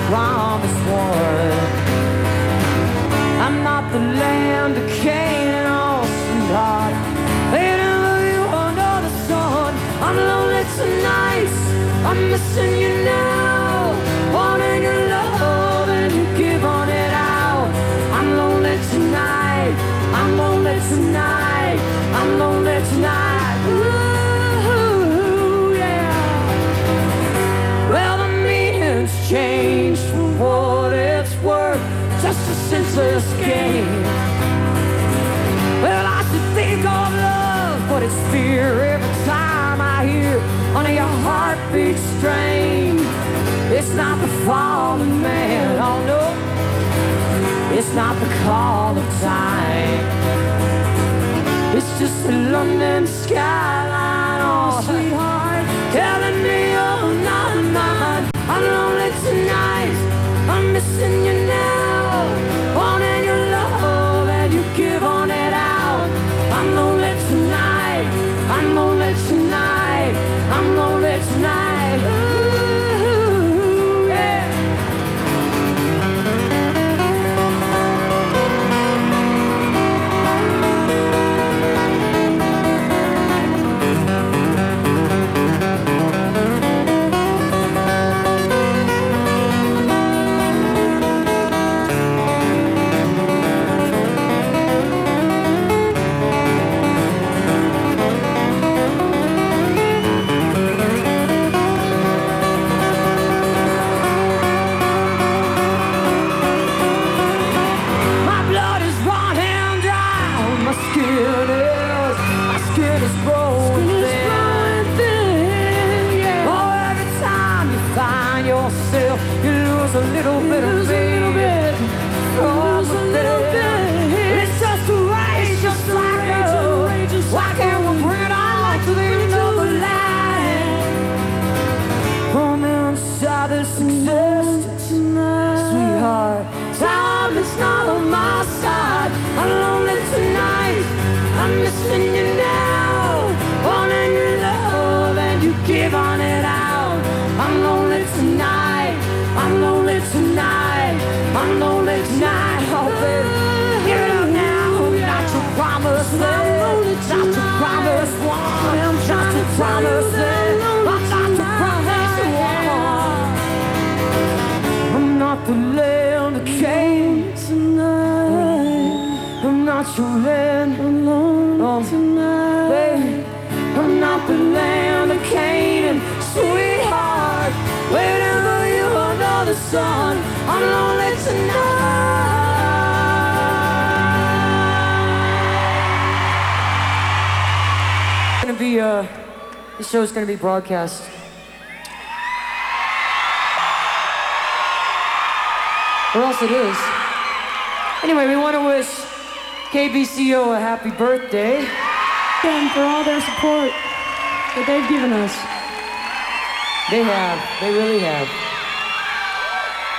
promised one. I'm not the land of Canaan, oh sweetheart. Whenever you under the sun, I'm lonely tonight. I'm missing you now, wanting your love and you give on it out. I'm lonely tonight, I'm lonely tonight, I'm lonely tonight. Ooh, yeah. Well, the meaning's changed for what it's worth, just a senseless game. Well, I should think of love, but it's fear every time I hear under your heartbeat strain. It's not the fallen man, oh no, it's not the call of time. It's just the London skyline, oh sweetheart, telling me you're not mine. I'm lonely tonight, I'm missing you now, wanting your love and you give on it out. I'm lonely tonight, I'm lonely tonight, I'm lonely tonight. Ooh, yeah. You lose a little bit of me. Lose a little bit. It's just a race, just like a why can't we bring it on to the end of the line? From inside this existence, sweetheart, time is not on my side. I'm lonely tonight, I'm missing you now, wanting your love and you give on it out. I'm lonely tonight, I'm lonely tonight, I'm lonely tonight, oh baby. Give it up now, not your promised land, not your promised one, I'm not your promised land, I'm not your promised one. I'm not the land of Canaan tonight, I'm not your land alone tonight, baby. I'm not the land of Canaan, sweetheart. Whenever you under the sun, I'm lonely tonight. Gonna be this show's gonna be broadcast. Or else it is. Anyway, we want to wish KBCO a happy birthday. And for all their support that they've given us. They have. They really have.